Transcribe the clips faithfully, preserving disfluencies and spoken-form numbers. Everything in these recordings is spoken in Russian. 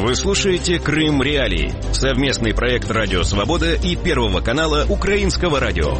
Вы слушаете «Крым Реалии» — совместный проект «Радио Свобода» и Первого канала Украинского радио.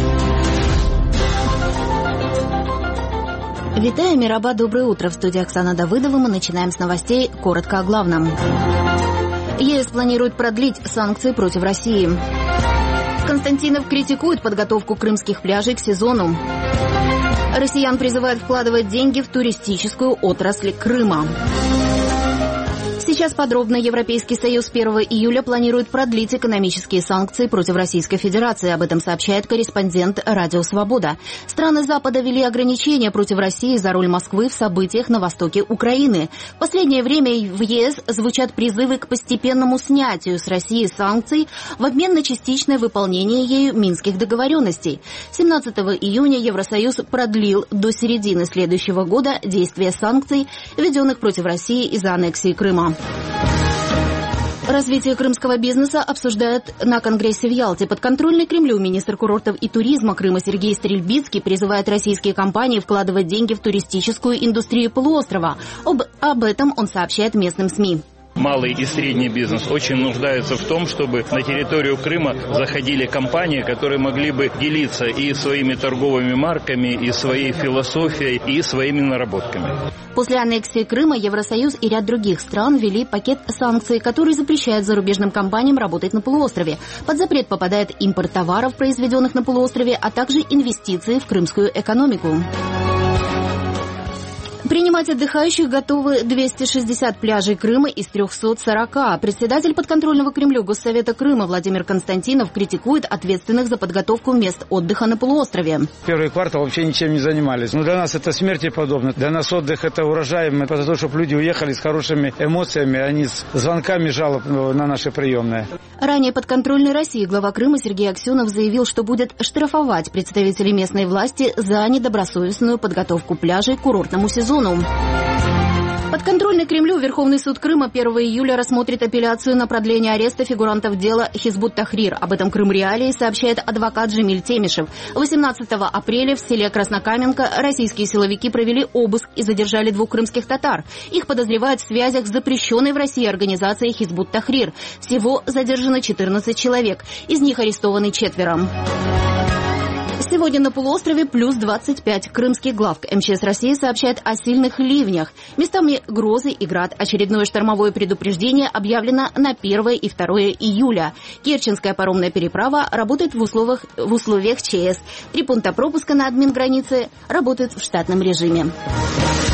Витаю, Мираба, доброе утро. В студии Оксана Давыдова. Мы начинаем с новостей. Коротко о главном. ЕС планирует продлить санкции против России. Константинов критикует подготовку крымских пляжей к сезону. Россиян призывают вкладывать деньги в туристическую отрасль Крыма. Сейчас подробно. Европейский Союз первого июля планирует продлить экономические санкции против Российской Федерации. Об этом сообщает корреспондент «Радио Свобода». Страны Запада ввели ограничения против России за роль Москвы в событиях на востоке Украины. В последнее время в ЕС звучат призывы к постепенному снятию с России санкций в обмен на частичное выполнение ею минских договоренностей. семнадцатого июня Евросоюз продлил до середины следующего года действие санкций, введенных против России из-за аннексии Крыма. Развитие крымского бизнеса обсуждают на Конгрессе в Ялте. Подконтрольный Кремлю министр курортов и туризма Крыма Сергей Стрельбицкий призывает российские компании вкладывать деньги в туристическую индустрию полуострова. Об, об этом он сообщает местным СМИ. Малый и средний бизнес очень нуждаются в том, чтобы на территорию Крыма заходили компании, которые могли бы делиться и своими торговыми марками, и своей философией, и своими наработками. После аннексии Крыма Евросоюз и ряд других стран ввели пакет санкций, который запрещает зарубежным компаниям работать на полуострове. Под запрет попадает импорт товаров, произведенных на полуострове, а также инвестиции в крымскую экономику. Принимать отдыхающих готовы двести шестьдесят пляжей Крыма из трехсот сорока. Председатель подконтрольного Кремлю Госсовета Крыма Владимир Константинов критикует ответственных за подготовку мест отдыха на полуострове. Первый квартал вообще ничем не занимались. Но для нас это смерти подобно. Для нас отдых — это урожай. Мы за то, чтобы люди уехали с хорошими эмоциями, а не с звонками жалоб на наши приемные. Ранее подконтрольный России глава Крыма Сергей Аксенов заявил, что будет штрафовать представителей местной власти за недобросовестную подготовку пляжей к курортному сезону. Подконтрольный Кремлю Верховный суд Крыма первого июля рассмотрит апелляцию на продление ареста фигурантов дела Хизбут Тахрир. Об этом Крым Реалии сообщает адвокат Джемиль Темишев. восемнадцатого апреля в селе Краснокаменка российские силовики провели обыск и задержали двух крымских татар. Их подозревают в связях с запрещенной в России организацией Хизбут Тахрир. Всего задержано четырнадцать человек. Из них арестованы четверо. Сегодня на полуострове плюс двадцать пять. Крымский главк МЧС России сообщает о сильных ливнях. Местами грозы и град. Очередное штормовое предупреждение объявлено на первое и второе июля. Керченская паромная переправа работает в условиях, в условиях ЧС. Три пункта пропуска на админгранице работают в штатном режиме.